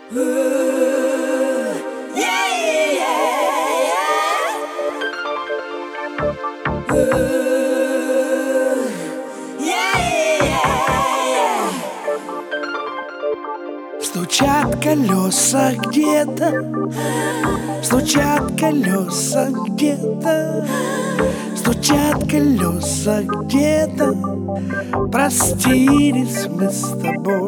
Стучат колеса где-то, стучат колеса где-то, стучат колеса где-то. Простились мы с тобой.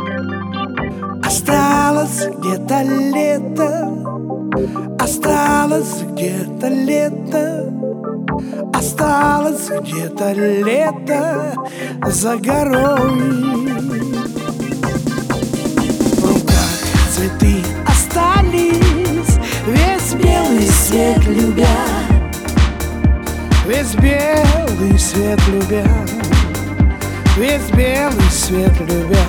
Осталось где-то лето, осталось где-то лето, осталось где-то лето за горой. В руках цветы остались, весь белый свет любя, весь белый свет любя, весь белый свет любя.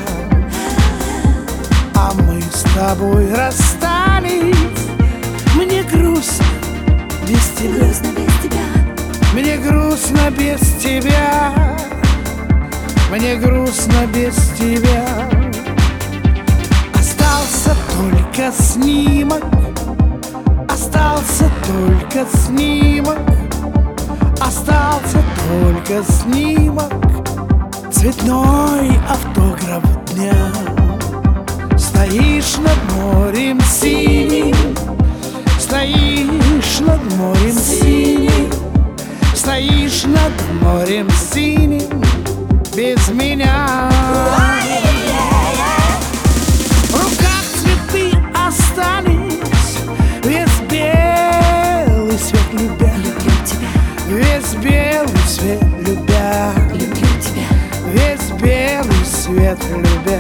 А мы с тобой расстались. Мне грустно без тебя, мне грустно без тебя, мне грустно без тебя. Остался только снимок, остался только снимок, остался только снимок. Цветной автограф дня. Стоишь над морем синим, стоишь над морем синим, стоишь над морем синим без меня. В руках цветы остались, весь белый свет любя, весь белый свет любя, весь белый свет любя.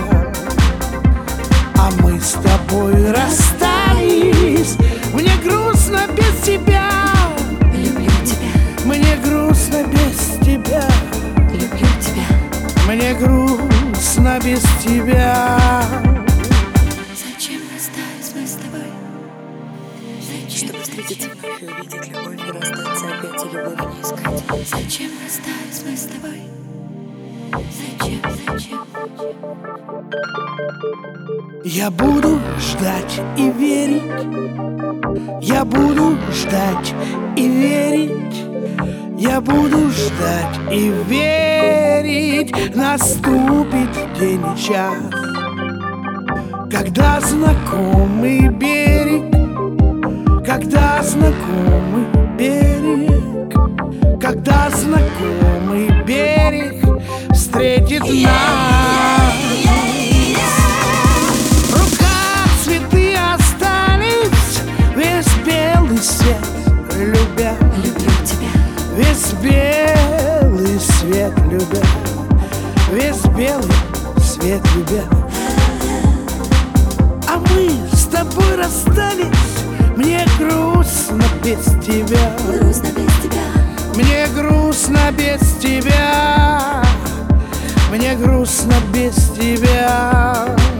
А мы с тобой расстались. Мне грустно без тебя, люблю тебя. Мне грустно без тебя, Люблю тебя. мне грустно без тебя. Зачем расстались мы с тобой? Зачем? Чтобы встретиться вновь и увидеть любовь, и расстаться опять и любовь не искать. Зачем расстались мы с тобой? Зачем? Я буду ждать и верить, я буду ждать и верить, я буду ждать и верить. Наступит день и час, когда знакомый берег, когда знакомый берег, когда знакомый берег встретит нас. В руках цветы остались, весь белый свет любя, Люблю тебя. весь белый свет любя, весь белый свет любя. А мы с тобой расстались. Мне грустно без тебя, Грустно без тебя. мне грустно без тебя, мне грустно без тебя.